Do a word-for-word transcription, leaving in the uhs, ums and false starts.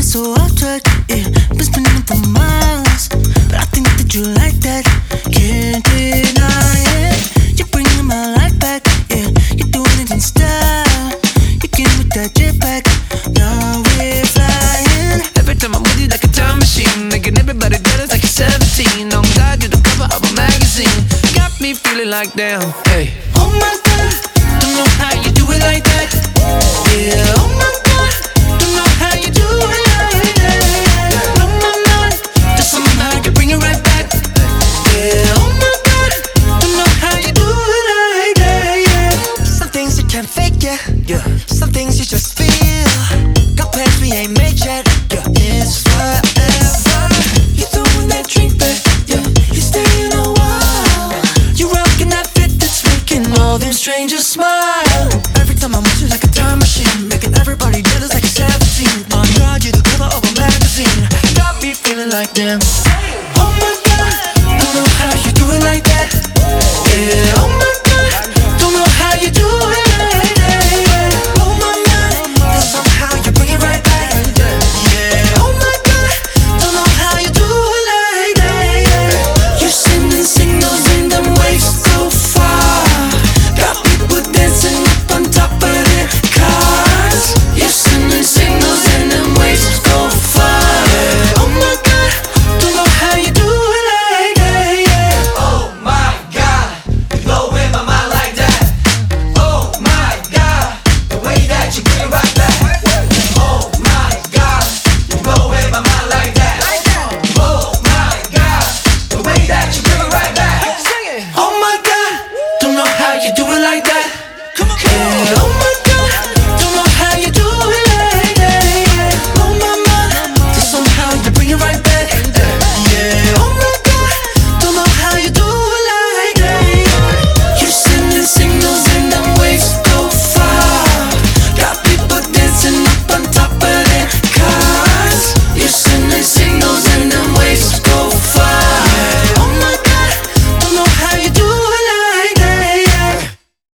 so off track, yeah. Been spinning it for miles, but I think that you like that. Can't deny it. You're bringing my life back, yeah. You're doing it in style. You came with that jetpack, now we're flying. Every time I'm with you like a time machine, making everybody jealous like you're seventeen. On God, you're the cover of a magazine. Got me feeling like damn, hey. Oh my God, don't know how you do it like that. Yeah, oh my God, don't know how you do it like that. Blow my mind, just somehow you bring it right back. Yeah, oh my God, don't know how you do it like that. Yeah. Some things you can't fake, yeah. Yeah. Some things you just feel. Got plans we ain't made yet. Yeah. It's forever. You throwing that drink back, yeah. You staying a while. You rocking that fit that's making all them strangers smile. Every time I'm with you like a time machine, making everybody jealous like a seventeen. On God, you're the cover of a magazine. Got me feeling like damn.